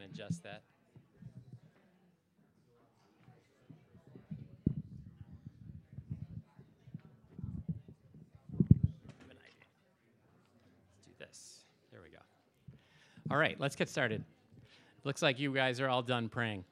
adjust that. I have an idea. Let's do this. There we go. All right, let's get started. Looks like you guys are all done praying.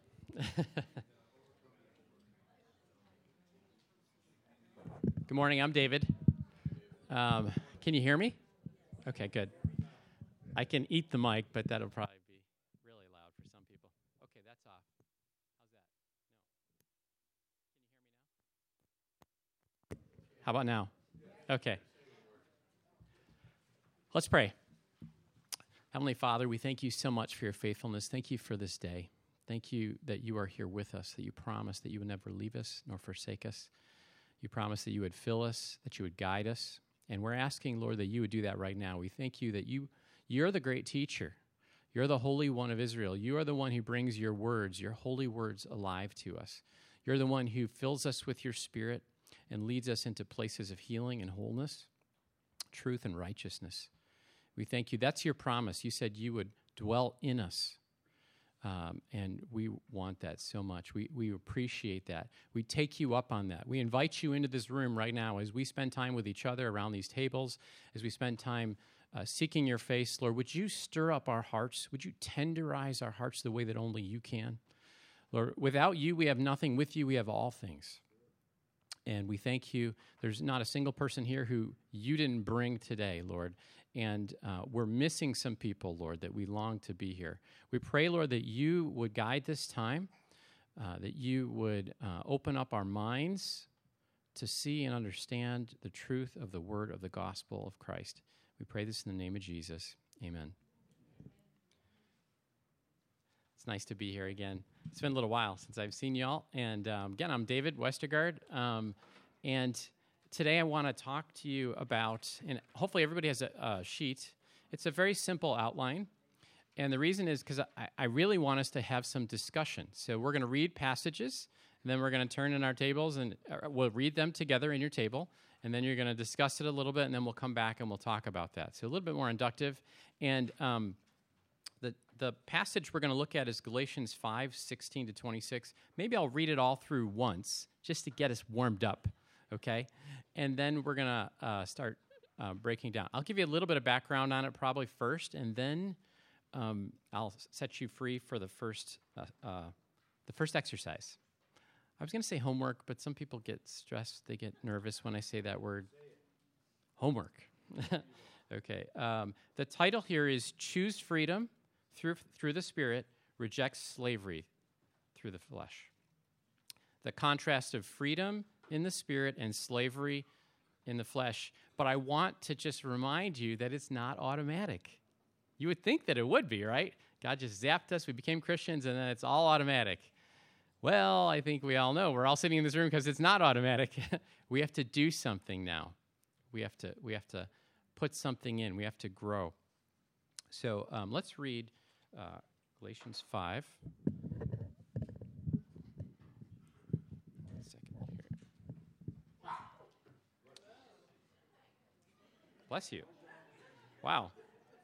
Good morning, I'm David. Can you hear me? Okay, good. I can eat the mic, but that'll probably be really loud for some people. Okay, that's off. How's that? No. Can you hear me now? How about now? Okay. Let's pray. Heavenly Father, we thank you so much for your faithfulness. Thank you for this day. Thank you that you are here with us, that you promise that you would never leave us nor forsake us. You promised that you would fill us, that you would guide us. And we're asking, Lord, that you would do that right now. We thank you that you're the great teacher. You're the Holy One of Israel. You are the one who brings your words, your holy words, alive to us. You're the one who fills us with your Spirit and leads us into places of healing and wholeness, truth and righteousness. We thank you. That's your promise. You said you would dwell in us. And we want that so much. We appreciate that. We take you up on that. We invite you into this room right now as we spend time with each other around these tables, as we spend time seeking your face. Lord, would you stir up our hearts? Would you tenderize our hearts the way that only you can? Lord, without you, we have nothing. With you, we have all things. And we thank you. There's not a single person here who you didn't bring today, Lord. And we're missing some people, Lord, that we long to be here. We pray, Lord, that you would guide this time, that you would open up our minds to see and understand the truth of the word of the gospel of Christ. We pray this in the name of Jesus. Amen. It's nice to be here again. It's been a little while since I've seen y'all. And again, I'm David Westergaard. And today I want to talk to you about, and hopefully everybody has a sheet. It's a very simple outline. And the reason is because I really want us to have some discussion. So we're going to read passages, and then we're going to turn in our tables, and we'll read them together in your table. And then you're going to discuss it a little bit, and then we'll come back and we'll talk about that. So a little bit more inductive. And the passage we're going to look at is Galatians 5:16 to 26. Maybe I'll read it all through once just to get us warmed up, okay? And then we're going to start breaking down. I'll give you a little bit of background on it probably first, and then I'll set you free for the first exercise. I was going to say homework, but some people get stressed. They get nervous when I say that word. Homework. Okay. The title here is Choose Freedom Through the Spirit, Reject Slavery Through the Flesh. The contrast of freedom in the Spirit and slavery in the flesh. But I want to just remind you that it's not automatic. You would think that it would be, right? God just zapped us, we became Christians, and then it's all automatic. Well, I think we all know. We're all sitting in this room because it's not automatic. We have to do something now. We have to put something in. We have to grow. So let's read Galatians 5. Bless you. Wow.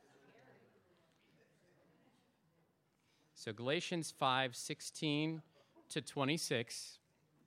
So Galatians 5:16 to 26.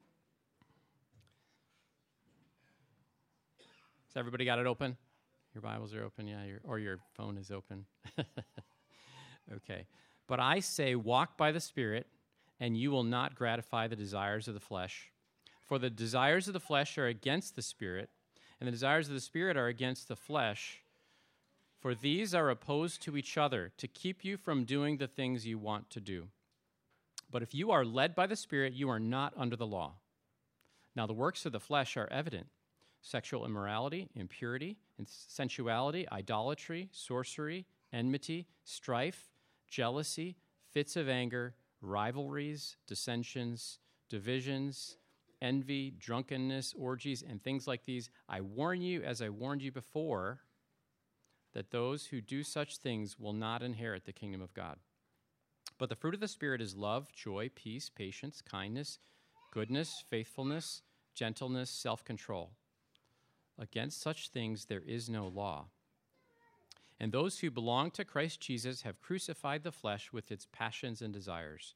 Has everybody got it open? Your Bibles are open, yeah, or your phone is open. Okay. But I say, walk by the Spirit, and you will not gratify the desires of the flesh. For the desires of the flesh are against the Spirit, and the desires of the Spirit are against the flesh. For these are opposed to each other, to keep you from doing the things you want to do. But if you are led by the Spirit, you are not under the law. Now the works of the flesh are evident: sexual immorality, impurity, sensuality, idolatry, sorcery, enmity, strife, jealousy, fits of anger, rivalries, dissensions, divisions, envy, drunkenness, orgies, and things like these. I warn you, as I warned you before, that those who do such things will not inherit the kingdom of God. But the fruit of the Spirit is love, joy, peace, patience, kindness, goodness, faithfulness, gentleness, self-control. Against such things there is no law. And those who belong to Christ Jesus have crucified the flesh with its passions and desires.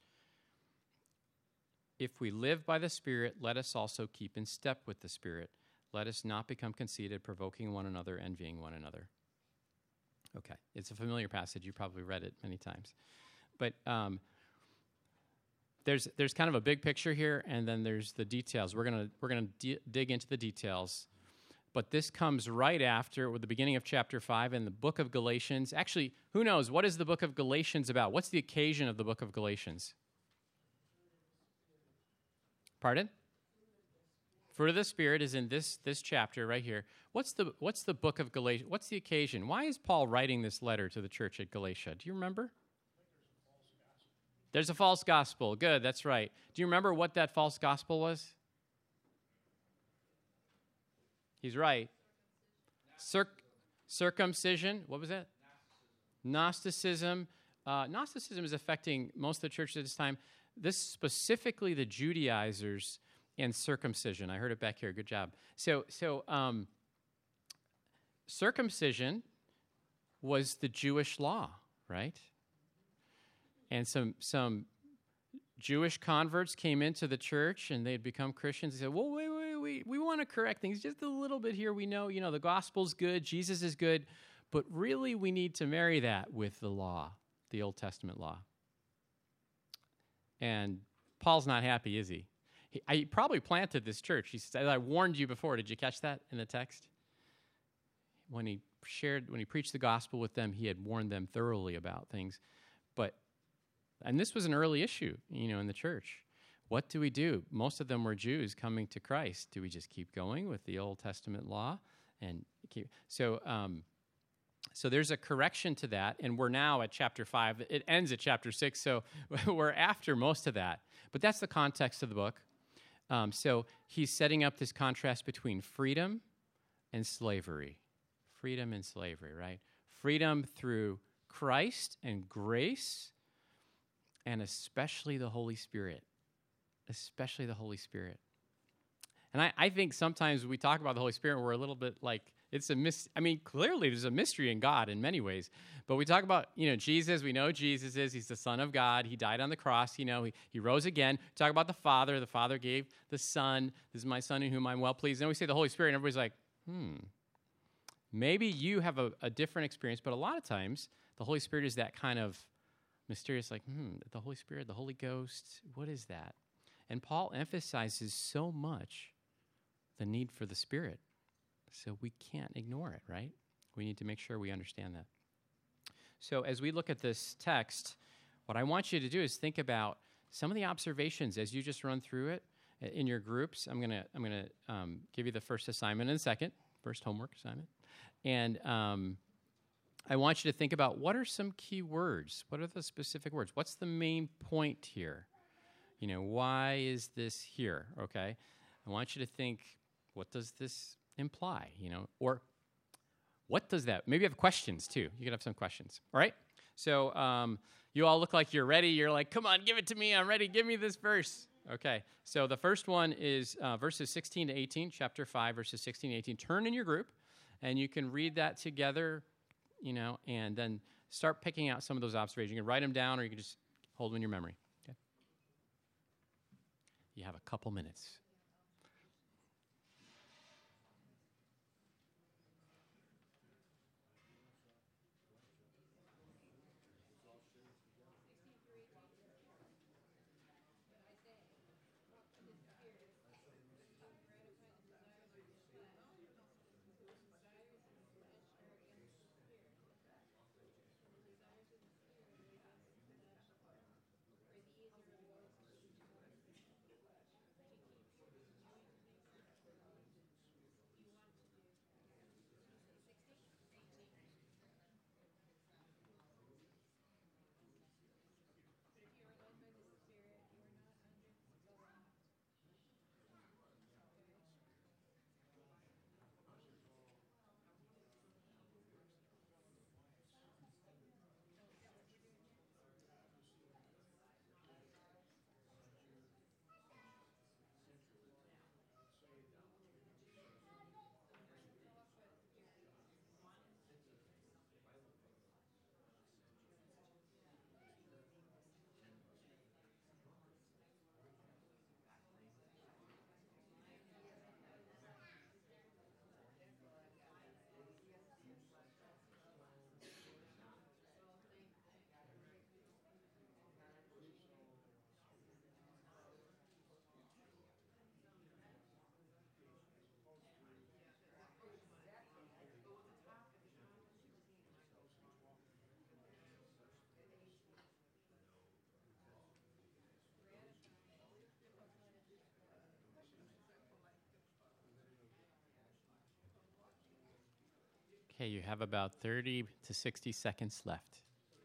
If we live by the Spirit, let us also keep in step with the Spirit. Let us not become conceited, provoking one another, envying one another. Okay, it's a familiar passage. You probably read it many times. But there's kind of a big picture here, and then there's the details. We're gonna dig into the details. But this comes right after, with the beginning of chapter 5 in the book of Galatians. Actually, who knows? What is the book of Galatians about? What's the occasion of the book of Galatians? Pardon? Fruit of the Spirit is in this chapter right here. What's the book of Galatians? What's the occasion? Why is Paul writing this letter to the church at Galatia? Do you remember? There's a false gospel. Good, that's right. Do you remember what that false gospel was? He's right. Circumcision. What was that? Gnosticism. Gnosticism is affecting most of the churches at this time. This specifically the Judaizers and circumcision. I heard it back here. Good job. So circumcision was the Jewish law, right? And some Jewish converts came into the church and they'd become Christians. They said, well, wait, we want to correct things just a little bit here. We know, the gospel's good, Jesus is good, but really we need to marry that with the law, the Old Testament law. And Paul's not happy, is he? He probably planted this church. He said, I warned you before. Did you catch that in the text? When he preached the gospel with them, he had warned them thoroughly about things. And this was an early issue, in the church. What do we do? Most of them were Jews coming to Christ. Do we just keep going with the Old Testament law? So there's a correction to that, and we're now at chapter 5. It ends at chapter 6, so we're after most of that. But that's the context of the book. So he's setting up this contrast between freedom and slavery. Freedom and slavery, right? Freedom through Christ and grace, and especially the Holy Spirit. Especially the Holy Spirit. And I think sometimes we talk about the Holy Spirit, we're a little bit like, clearly there's a mystery in God in many ways. But we talk about, Jesus. We know Jesus he's the Son of God. He died on the cross. He rose again. We talk about the Father. The Father gave the Son. This is my Son in whom I'm well pleased. And then we say the Holy Spirit, and everybody's like, maybe you have a different experience. But a lot of times, the Holy Spirit is that kind of mysterious, like, the Holy Spirit, the Holy Ghost, what is that? And Paul emphasizes so much the need for the Spirit. So we can't ignore it, right? We need to make sure we understand that. So as we look at this text, what I want you to do is think about some of the observations as you just run through it in your groups. I'm gonna give you the first assignment in a second, first homework assignment. And I want you to think about what are some key words? What are the specific words? What's the main point here? Why is this here? Okay. I want you to think, what does this imply? Or what does that? Maybe you have questions too. You could have some questions. All right. So you all look like you're ready. You're like, come on, give it to me. I'm ready. Give me this verse. Okay. So the first one is verses 16 to 18, chapter 5, verses 16 to 18. Turn in your group, and you can read that together. And then start picking out some of those observations. You can write them down, or you can just hold them in your memory. Okay? You have a couple minutes. Okay, you have about 30 to 60 seconds left.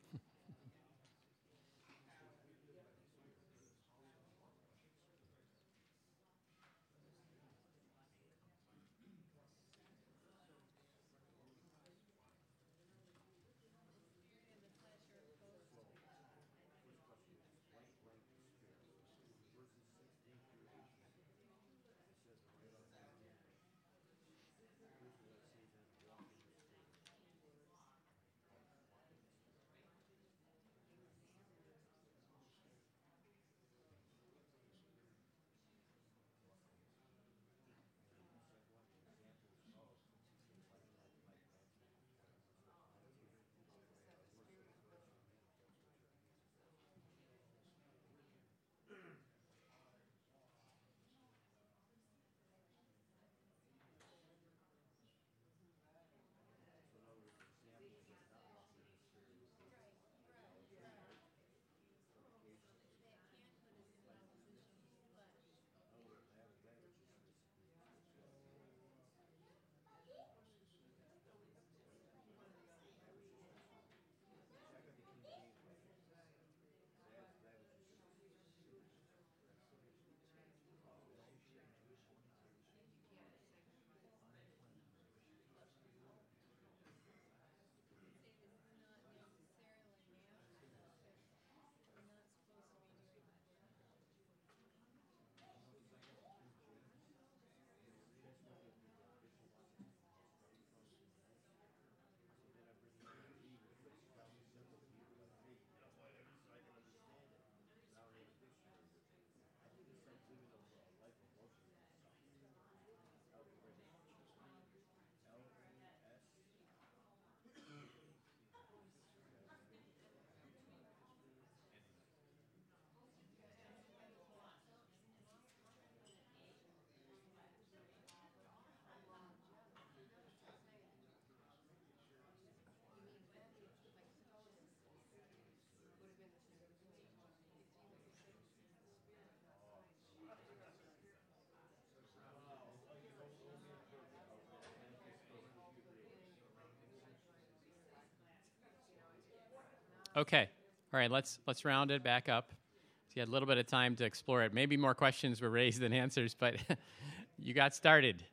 Okay. All right, let's round it back up. So you had a little bit of time to explore it. Maybe more questions were raised than answers, but you got started.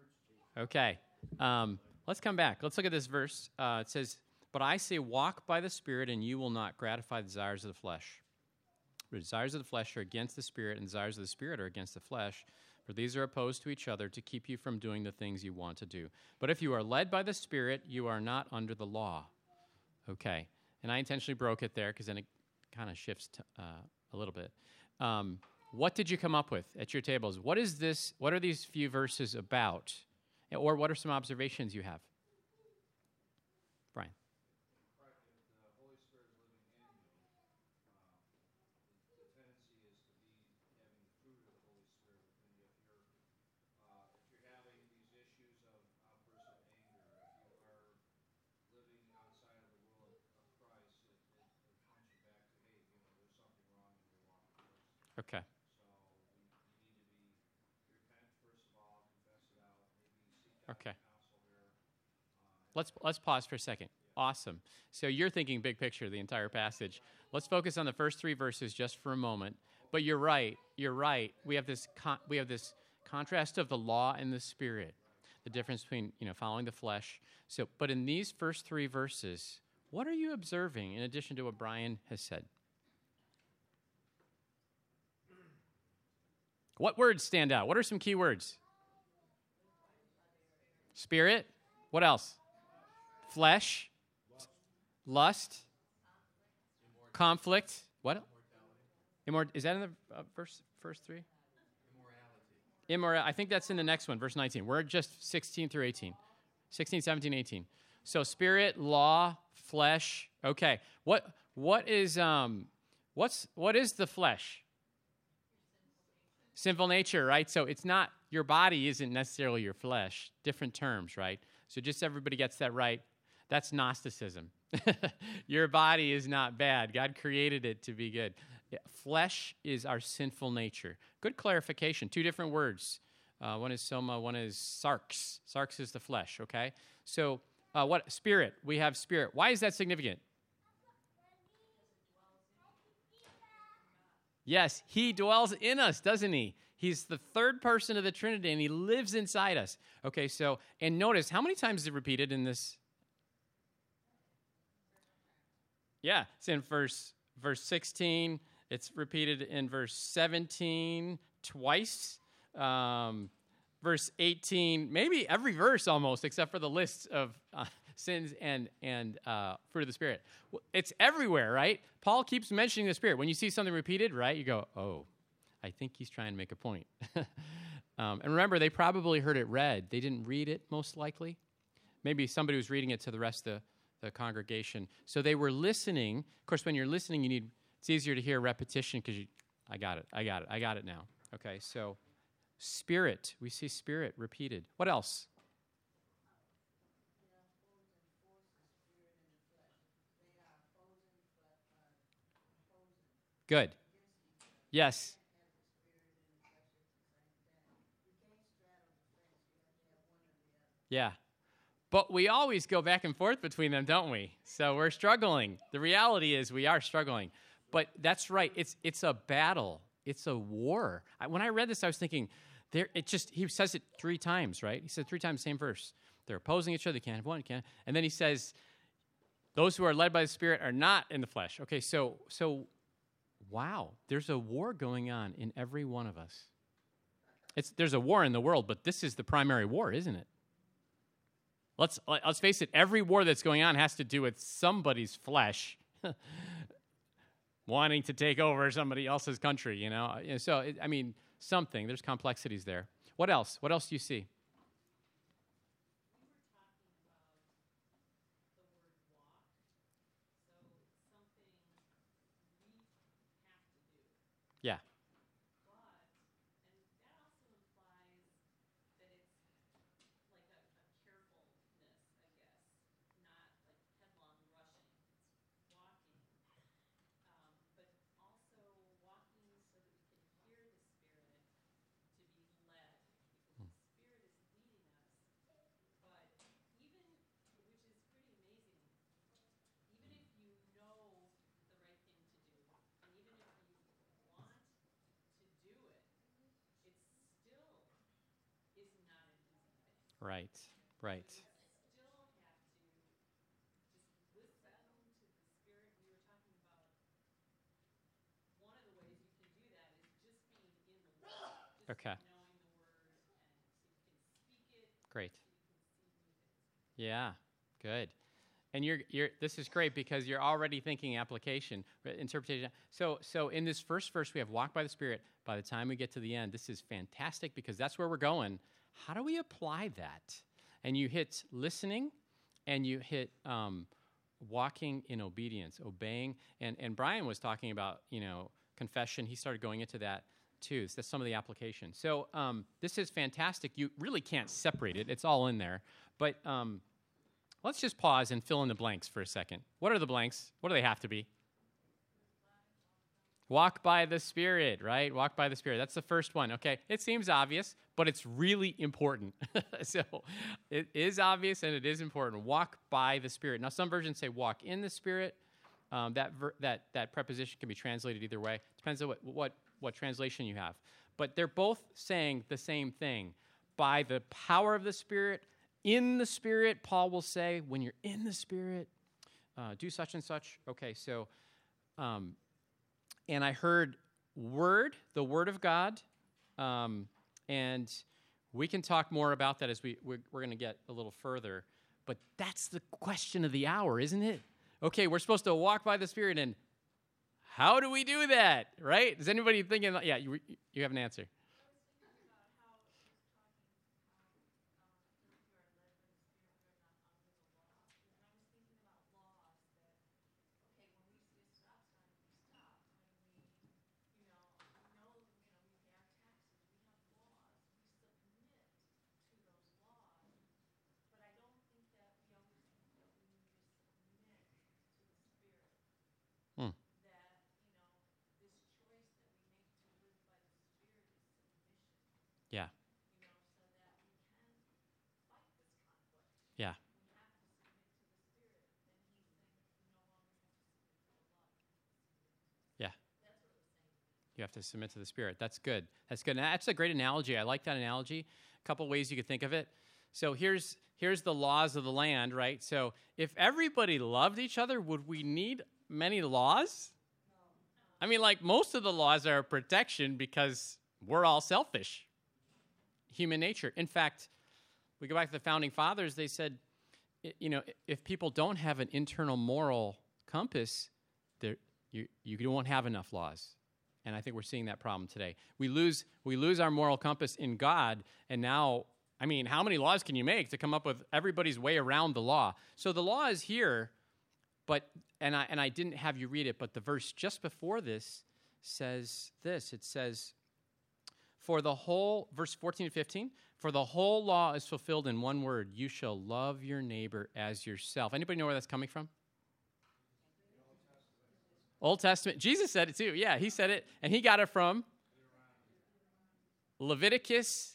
Okay. Let's come back. Let's look at this verse. It says, "But I say, walk by the Spirit, and you will not gratify the desires of the flesh. The desires of the flesh are against the Spirit, and the desires of the Spirit are against the flesh. For these are opposed to each other to keep you from doing the things you want to do. But if you are led by the Spirit, you are not under the law." Okay. And I intentionally broke it there because then it kind of shifts a little bit. What did you come up with at your tables? What is this? What are these few verses about? Or what are some observations you have? Brian. Okay. Okay. Let's pause for a second. Awesome. So you're thinking big picture, the entire passage. Let's focus on the first three verses just for a moment. But you're right. You're right. We have this contrast of the law and the Spirit, the difference between following the flesh. So, but in these first three verses, what are you observing in addition to what Brian has said? What words stand out? What are some key words? Spirit. What else? Flesh. Lust. Conflict. What? Is that in the first three? Immorality. I think that's in the next one, verse 19. We're just 16 through 18. 16, 17, 18. So spirit, law, flesh. Okay. What is the flesh? Sinful nature, right? So it's not, your body isn't necessarily your flesh. Different terms, right? So just so everybody gets that right, that's Gnosticism. Your body is not bad. God created it to be good. Flesh is our sinful nature. Good clarification. Two different words. One is soma, one is sarx. Sarx is the flesh, okay? So What? Spirit. We have spirit. Why is that significant? Yes, he dwells in us, doesn't he? He's the third person of the Trinity, and he lives inside us. Okay, so, and notice, how many times is it repeated in this? Yeah, it's in verse 16. It's repeated in verse 17 twice. Verse 18, maybe every verse almost, except for the lists of sins and fruit of the Spirit. It's everywhere, right? Paul keeps mentioning the Spirit. When you see something repeated, right, you go, oh, I think he's trying to make a point. And remember, they probably heard it read. They didn't read it, most likely. Maybe somebody was reading it to the rest of the congregation. So they were listening. Of course, when you're listening, it's easier to hear repetition because I got it now. Okay, so Spirit. We see Spirit repeated. What else? Good. Yes. Yeah. But we always go back and forth between them, don't we? So we're struggling. The reality is we are struggling. But that's right. It's a battle. It's a war. When I read this, I was thinking, he says it 3 times, right? He said 3 times the same verse. They're opposing each other. They can't have one. Can't. And then he says, those who are led by the Spirit are not in the flesh. Okay, so wow. There's a war going on in every one of us. There's a war in the world, but this is the primary war, isn't it? Let's face it, every war that's going on has to do with somebody's flesh wanting to take over somebody else's country, you know? So, something. There's complexities there. What else? What else do you see? Yeah. Right. Okay. Great. Yeah. Good. And this is great because you're already thinking application, interpretation. So in this first verse, we have walk by the Spirit. By the time we get to the end, this is fantastic because that's where we're going. How do we apply that? And you hit listening, and you hit walking in obedience, obeying. And Brian was talking about, confession. He started going into that too. So that's some of the application. So this is fantastic. You really can't separate it. It's all in there. But let's just pause and fill in the blanks for a second. What are the blanks? What do they have to be? Walk by the Spirit, right? Walk by the Spirit. That's the first one. Okay, it seems obvious, but it's really important. So it is obvious and it is important. Walk by the Spirit. Now, some versions say walk in the Spirit. That preposition can be translated either way. Depends on what translation you have. But they're both saying the same thing. By the power of the Spirit, in the Spirit, Paul will say, when you're in the Spirit, do such and such. Okay, so... and I heard the Word of God, and we can talk more about that as we're going to get a little further. But that's the question of the hour, isn't it? Okay, we're supposed to walk by the Spirit, and how do we do that, right? Is anybody thinking, yeah, you have an answer. You have to submit to the Spirit. That's good. That's good. And that's a great analogy. I like that analogy. A couple ways you could think of it. So here's the laws of the land, right? So if everybody loved each other, would we need many laws? I mean, like, most of the laws are protection because we're all selfish. Human nature. In fact, we go back to the founding fathers, they said, if people don't have an internal moral compass, you won't have enough laws. And I think we're seeing that problem today. We lose our moral compass in God, and now, I mean, how many laws can you make to come up with everybody's way around the law? So the law is here, and I didn't have you read it, but the verse just before this says this. It says, verse 14 to 15, for the whole law is fulfilled in one word, you shall love your neighbor as yourself. Anybody know where that's coming from? Old Testament. Jesus said it too. Yeah, he said it, and he got it from Leviticus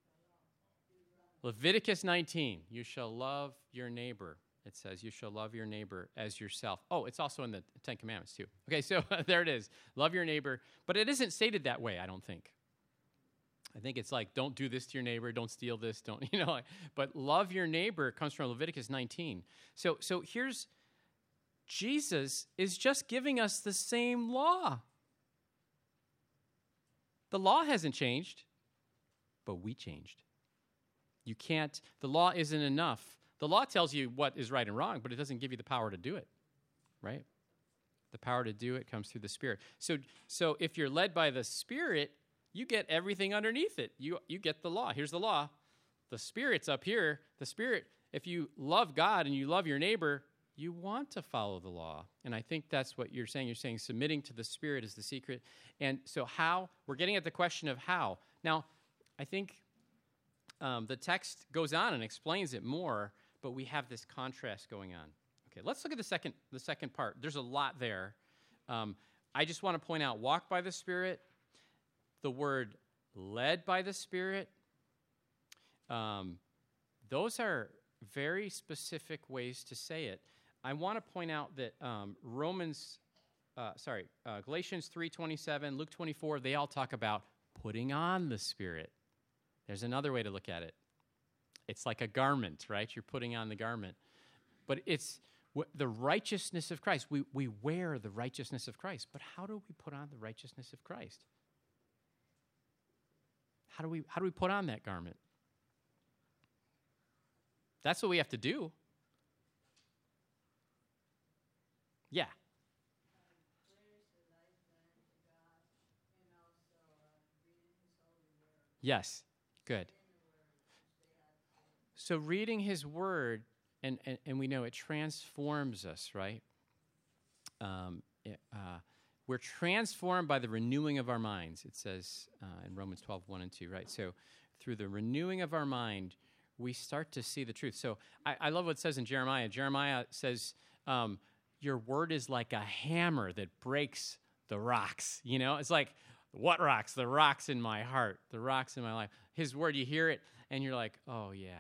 19. You shall love your neighbor. It says, you shall love your neighbor as yourself. Oh, it's also in the Ten Commandments too. Okay, so there it is. Love your neighbor. But it isn't stated that way, I don't think. I think it's like, don't do this to your neighbor, don't steal this, but love your neighbor comes from Leviticus 19. So here's, Jesus is just giving us the same law. The law hasn't changed, but we changed. The law isn't enough. The law tells you what is right and wrong, but it doesn't give you the power to do it, right? The power to do it comes through the Spirit. So if you're led by the Spirit, you get everything underneath it. You get the law. Here's the law. The Spirit's up here. The Spirit, if you love God and you love your neighbor, you want to follow the law. And I think that's what you're saying. You're saying submitting to the Spirit is the secret. And so how? We're getting at the question of how. Now, I think the text goes on and explains it more, but we have this contrast going on. Okay, let's look at the second part. There's a lot there. I just want to point out, walk by the Spirit, the word led by the Spirit. Those are very specific ways to say it. I want to point out that Galatians 3:27, Luke 24, they all talk about putting on the Spirit. There's another way to look at it. It's like a garment, right? You're putting on the garment. But it's the righteousness of Christ. We wear the righteousness of Christ. But how do we put on the righteousness of Christ? How do we put on that garment? That's what we have to do. Yeah. Yes. Good. So reading his word, and we know it transforms us, right? We're transformed by the renewing of our minds, it says in Romans 12:1 and 2, right? So through the renewing of our mind, we start to see the truth. So I love what it says in Jeremiah. Jeremiah says, your word is like a hammer that breaks the rocks. It's like, what rocks? The rocks in my heart, the rocks in my life. His word, you hear it, and you're like, oh, yeah.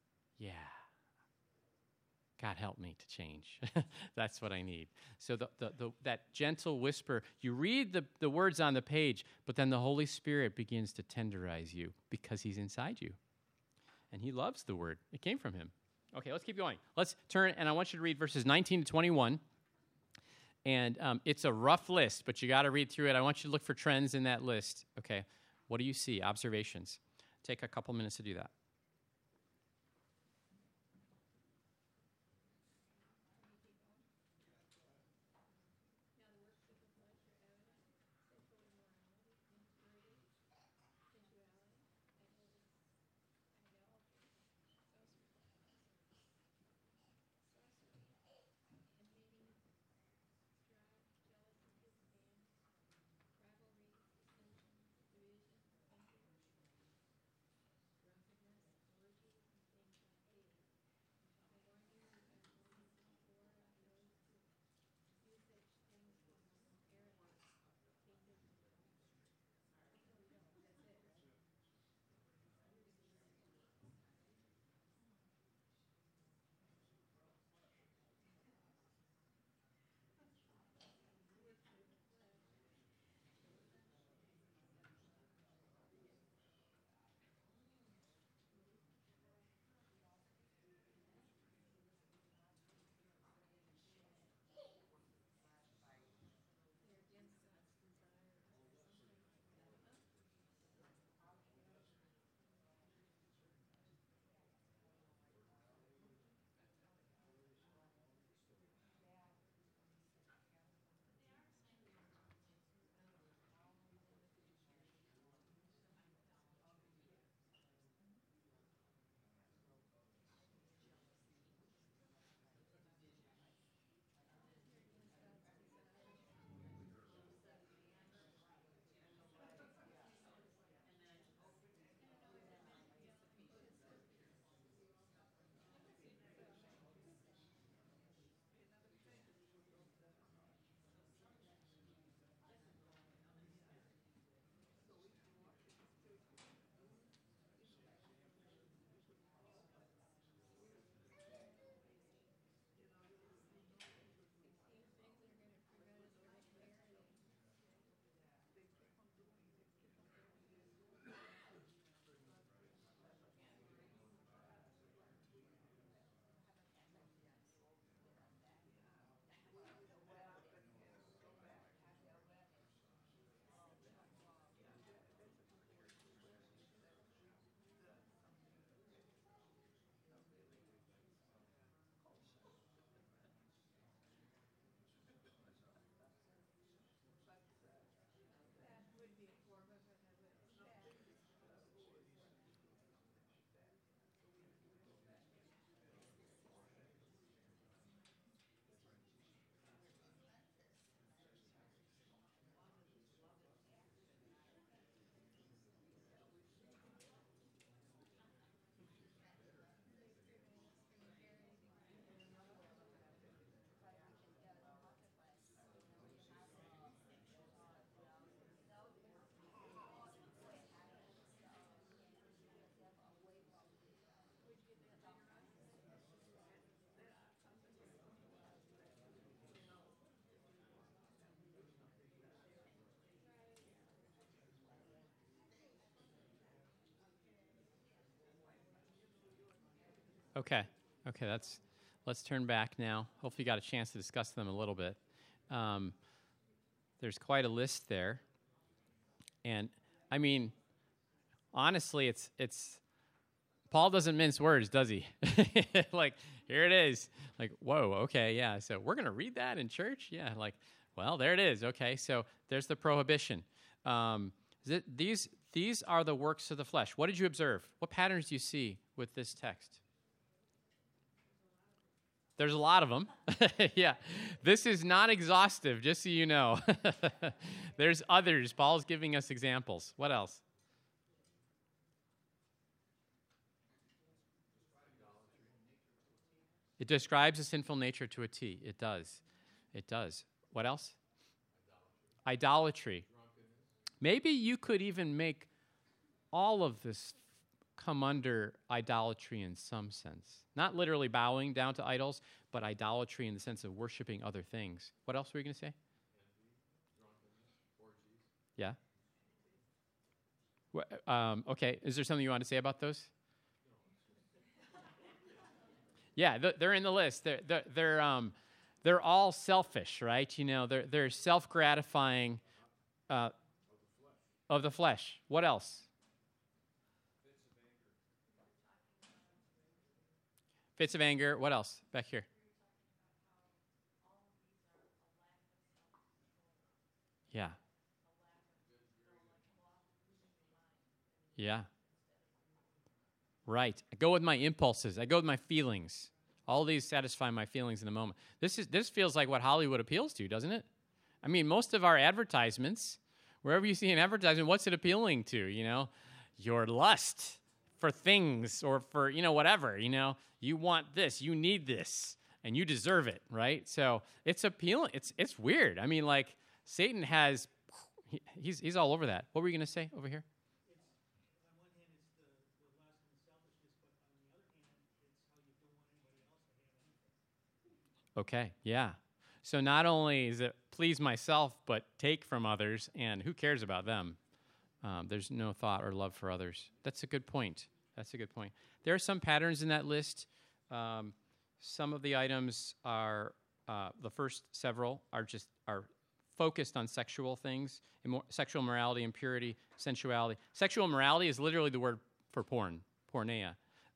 God, help me to change. That's what I need. So that gentle whisper, you read the words on the page, but then the Holy Spirit begins to tenderize you because he's inside you. And he loves the word. It came from him. Okay, let's keep going. Let's turn, and I want you to read verses 19 to 21. And it's a rough list, but you got to read through it. I want you to look for trends in that list. Okay, what do you see? Observations. Take a couple minutes to do that. Okay. Let's turn back now. Hopefully you got a chance to discuss them a little bit. There's quite a list there. And, I mean, honestly, it's Paul doesn't mince words, does he? Like, here it is. Like, whoa, okay, yeah. So we're going to read that in church? Yeah, like, well, there it is. Okay, so there's the prohibition. These are the works of the flesh. What did you observe? What patterns do you see with this text? There's a lot of them. Yeah. This is not exhaustive, just so you know. There's others. Paul's giving us examples. What else? It describes a sinful nature to a T. It does. It does. What else? Idolatry. Maybe you could even make all of this come under idolatry in some sense. Not literally bowing down to idols, but idolatry in the sense of worshiping other things. What else were you going to say? Yeah. Okay. Is there something you want to say about those? Yeah, they're in the list. They're all selfish, right? You know, they're self-gratifying of the flesh. What else? Fits of anger. What else? Back here. Yeah. Yeah. Right. I go with my impulses. I go with my feelings. All these satisfy my feelings in the moment. This feels like what Hollywood appeals to, doesn't it? I mean, most of our advertisements, wherever you see an advertisement, what's it appealing to? You know, your lust for things or for, you know, whatever, you know, you want this, you need this, and you deserve it, right? So it's appealing. It's weird. I mean, like Satan has, he's all over that. What were you going to say over here? Okay, yeah. So not only is it please myself, but take from others, and who cares about them? There's no thought or love for others. That's a good point. There are some patterns in that list. Some of the items are, the first several are focused on sexual things, sexual morality, impurity, sensuality. Sexual morality is literally the word for porn, porneia.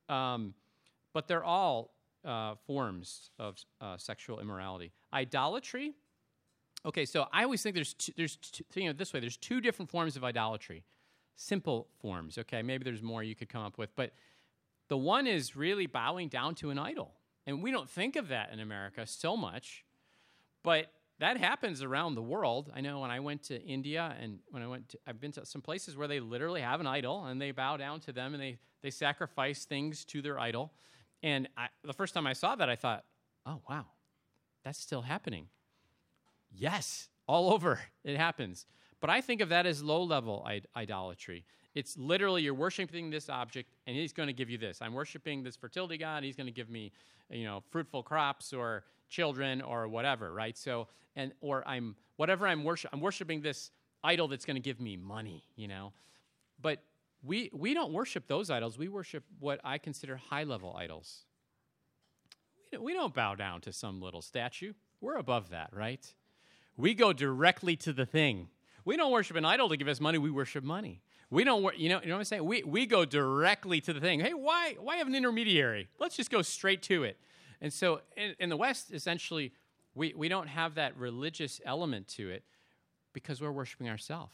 But they're all forms of sexual immorality. Idolatry. Okay, so I always think there's two different forms of idolatry. Simple forms, okay? Maybe there's more you could come up with. But the one is really bowing down to an idol. And we don't think of that in America so much. But that happens around the world. I know when I went to India and I've been to some places where they literally have an idol and they bow down to them and they sacrifice things to their idol. And the first time I saw that, I thought, oh, wow, that's still happening. Yes, all over it happens. But I think of that as low-level idolatry. It's literally you're worshiping this object, and he's going to give you this. I'm worshiping this fertility god. He's going to give me, fruitful crops or children or whatever, right? So, I'm worshiping this idol that's going to give me money, But we don't worship those idols. We worship what I consider high-level idols. We don't bow down to some little statue. We're above that, right? We go directly to the thing. We don't worship an idol to give us money. We worship money. We don't, you know what I'm saying? We go directly to the thing. Hey, why have an intermediary? Let's just go straight to it. And so in the West, essentially, we don't have that religious element to it because we're worshiping ourselves.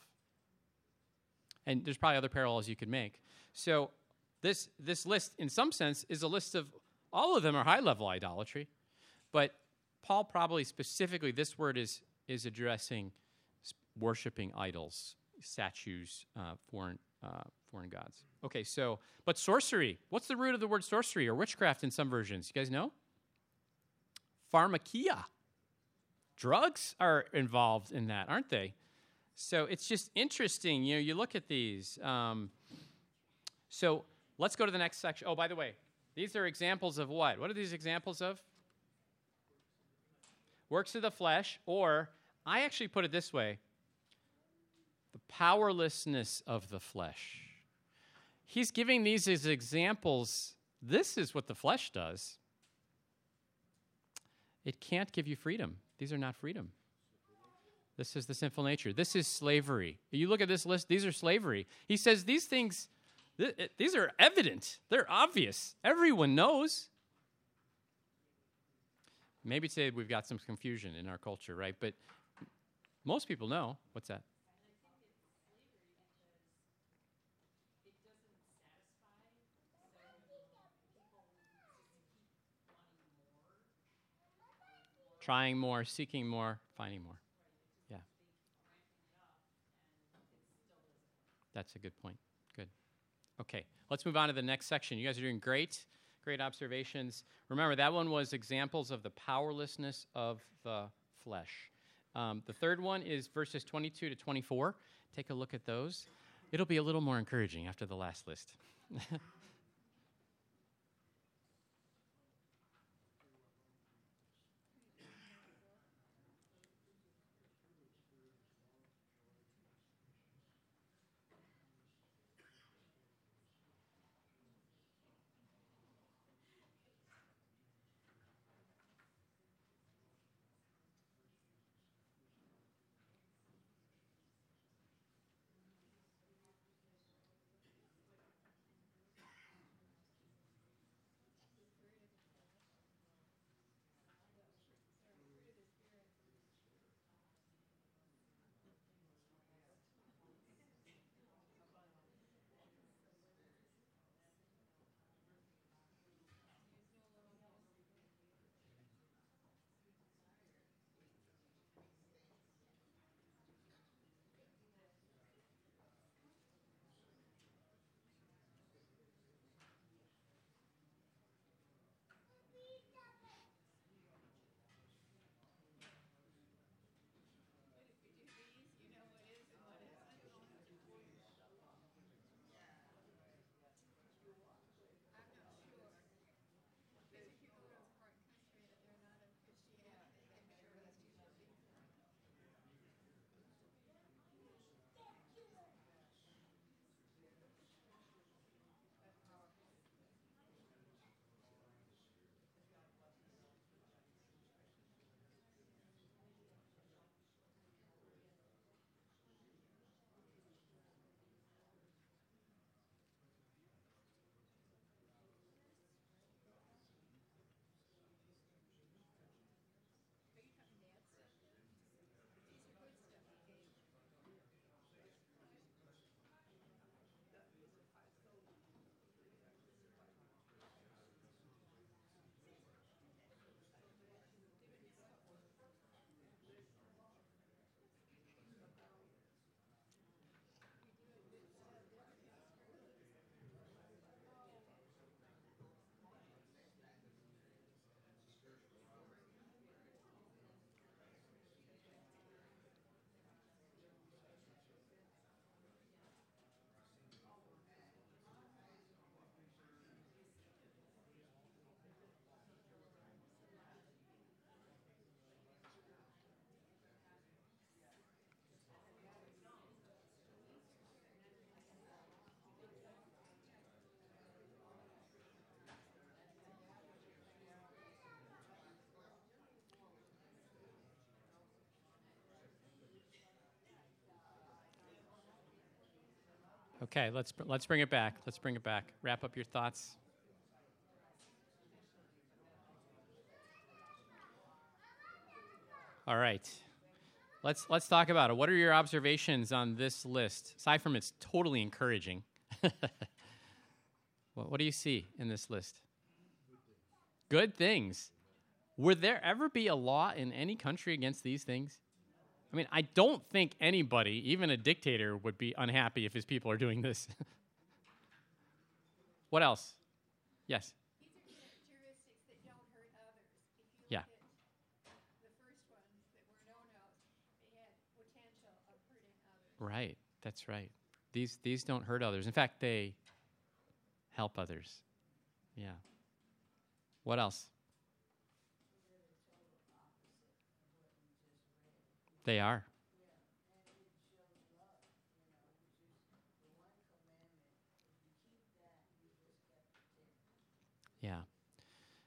And there's probably other parallels you could make. So this list, in some sense, is a list of, all of them are high-level idolatry, but Paul probably specifically, this word is addressing worshiping idols, statues, foreign gods. Okay, so, but sorcery, what's the root of the word sorcery or witchcraft in some versions? You guys know? Pharmakia. Drugs are involved in that, aren't they? So it's just interesting, you look at these. So let's go to the next section. Oh, by the way, these are examples of what? What are these examples of? Works of the flesh, or I actually put it this way, the powerlessness of the flesh. He's giving these as examples This is what the flesh does. It can't give you freedom. These are not freedom. This is the sinful nature. This is slavery. You look at this list, these are slavery. He says these things, these are evident. They're obvious. Everyone knows. Maybe today we've got some confusion in our culture, right? But most people know. What's that? Trying more, seeking more, finding more. Yeah. That's a good point. Good. Okay, let's move on to the next section. You guys are doing great. Great observations. Remember, that one was examples of the powerlessness of the flesh. The third one is verses 22 to 24. Take a look at those. It'll be a little more encouraging after the last list. Okay, let's bring it back. Let's bring it back. Wrap up your thoughts. All right. Let's talk about it. What are your observations on this list? Aside from it's totally encouraging. What do you see in this list? Good things. Would there ever be a law in any country against these things? I mean, I don't think anybody, even a dictator, would be unhappy if his people are doing this. What else? Yes. These are characteristics that don't hurt others. If you Yeah. look at the first ones that were known of, they had potential of hurting others. Right. That's right. These don't hurt others. In fact, they help others. Yeah. What else? They are.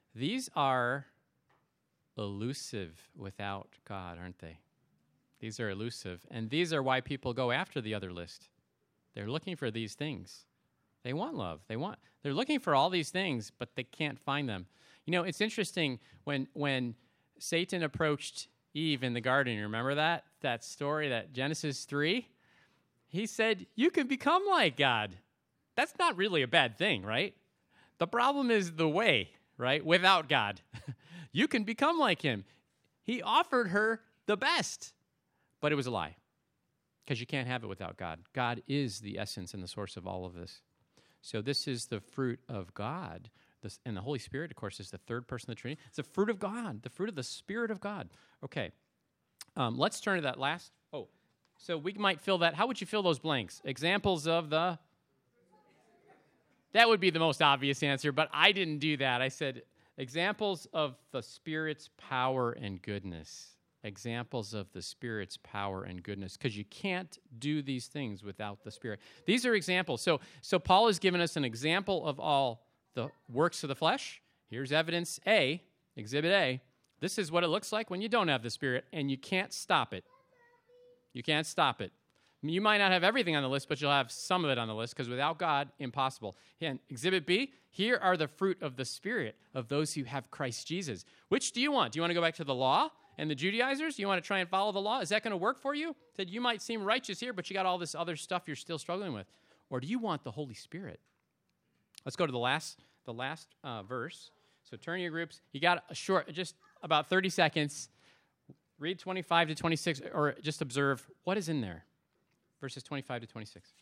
These are elusive without God, aren't they? These are elusive. And these are why people go after the other list. They're looking for these things. They want love. They're looking for all these things, but they can't find them. You know, it's interesting when Satan approached Eve in the garden, you remember that story, that Genesis 3? He said, you can become like God. That's not really a bad thing, right? The problem is the way, right? Without God. You can become like him. He offered her the best, but it was a lie because you can't have it without God. God is the essence and the source of all of this. So this is the fruit of God. And the Holy Spirit, of course, is the third person of the Trinity. It's the fruit of God, the fruit of the Spirit of God. Okay, let's turn to that last. Oh, so we might fill that. How would you fill those blanks? Examples of the... That would be the most obvious answer, but I didn't do that. I said examples of the Spirit's power and goodness. Examples of the Spirit's power and goodness, because you can't do these things without the Spirit. These are examples. So Paul has given us an example of all the works of the flesh. Here's evidence A, Exhibit A. This is what it looks like when you don't have the Spirit, and you can't stop it. You can't stop it. You might not have everything on the list, but you'll have some of it on the list, because without God, impossible. And Exhibit B, here are the fruit of the Spirit of those who have Christ Jesus. Which do you want? Do you want to go back to the law and the Judaizers? You want to try and follow the law? Is that going to work for you? That you might seem righteous here, but you got all this other stuff you're still struggling with. Or do you want the Holy Spirit? Let's go to the last verse. So turn your groups. You got a short, just about 30 seconds. Read 25 to 26, or just observe what is in there. Verses 25 to 26.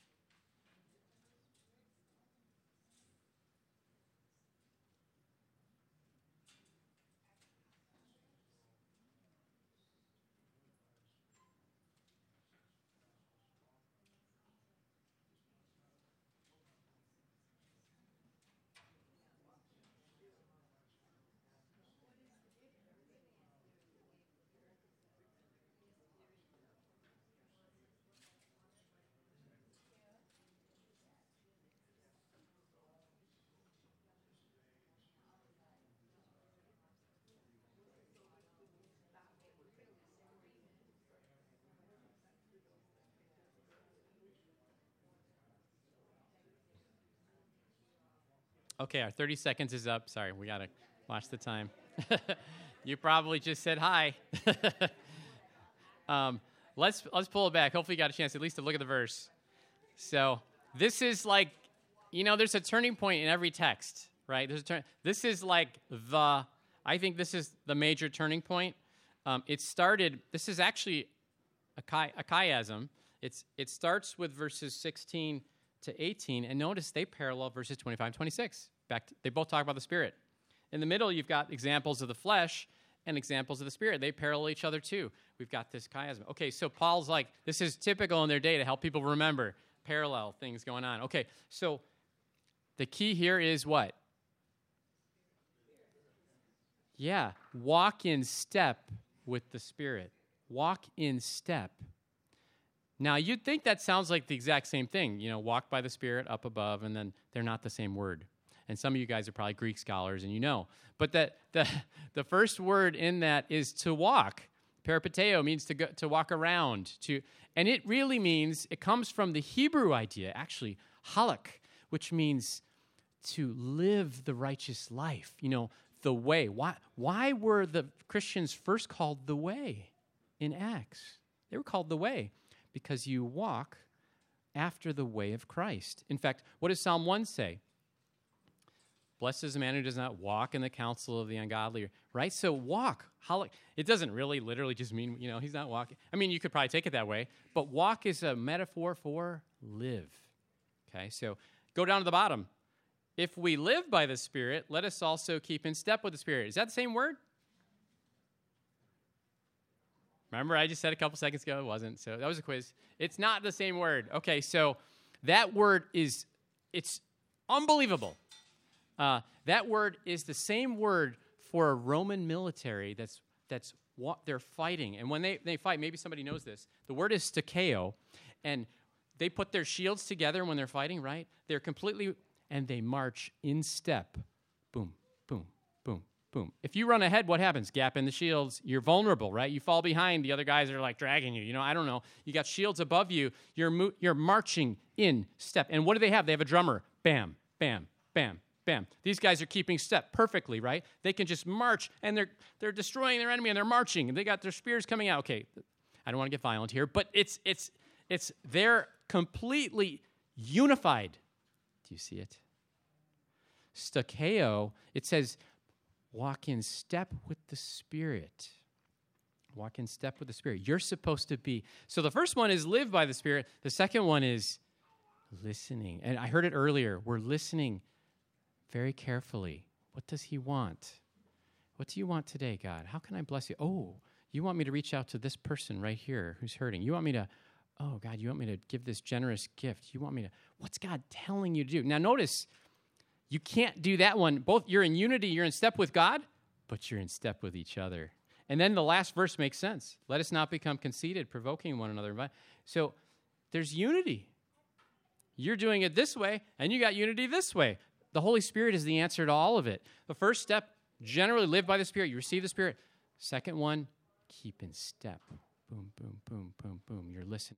Okay, our 30 seconds is up. Sorry, we got to watch the time. You probably just said hi. Let's pull it back. Hopefully you got a chance at least to look at the verse. So this is like, there's a turning point in every text, right? This is like I think this is the major turning point. This is actually a chiasm. It starts with verses 16 to 18, and notice they parallel verses 25 and 26. They both talk about the Spirit. In the middle, you've got examples of the flesh and examples of the Spirit. They parallel each other too. We've got this chiasm. Okay, so Paul's like, this is typical in their day to help people remember parallel things going on. Okay, so the key here is what? Yeah, walk in step with the Spirit. Walk in step. Now, you'd think that sounds like the exact same thing. Walk by the Spirit up above, and then they're not the same word. And some of you guys are probably Greek scholars, and you know. But the first word in that is to walk. Peripateo means to walk around. And it really means, it comes from the Hebrew idea, actually, halak, which means to live the righteous life. The way. Why were the Christians first called the way in Acts? They were called the way because you walk after the way of Christ. In fact, what does Psalm 1 say? Blessed is the man who does not walk in the counsel of the ungodly, right? So walk. It doesn't really literally just mean, he's not walking. I mean, you could probably take it that way, but walk is a metaphor for live. Okay, so go down to the bottom. If we live by the Spirit, let us also keep in step with the Spirit. Is that the same word? Remember, I just said a couple seconds ago it wasn't, so that was a quiz. It's not the same word. Okay, so that word it's unbelievable. That word is the same word for a Roman military that's what they're fighting. And when they fight, maybe somebody knows this, the word is stakeo, and they put their shields together when they're fighting, right? They're completely, and they march in step. Boom, boom, boom, boom. If you run ahead, what happens? Gap in the shields. You're vulnerable, right? You fall behind. The other guys are like dragging you. You know, I don't know. You got shields above you. You're marching in step. And what do they have? They have a drummer. Bam, bam, bam, bam. These guys are keeping step perfectly, right? They can just march, and they're destroying their enemy, and they're marching, and they got their spears coming out. Okay, I don't want to get violent here, but they're completely unified. Do you see it? Stakeo, it says, walk in step with the Spirit. Walk in step with the Spirit. You're supposed to be. So the first one is live by the Spirit. The second one is listening. And I heard it earlier. We're listening very carefully. What does he want? What do you want today, God? How can I bless you? Oh, you want me to reach out to this person right here who's hurting. You want me to, oh, God, you want me to give this generous gift. You want me to, what's God telling you to do? Now, notice, you can't do that one. Both, you're in unity, you're in step with God, but you're in step with each other. And then the last verse makes sense. Let us not become conceited, provoking one another. So there's unity. You're doing it this way, and you got unity this way. The Holy Spirit is the answer to all of it. The first step, generally live by the Spirit. You receive the Spirit. Second one, keep in step. Boom, boom, boom, boom, boom. You're listening.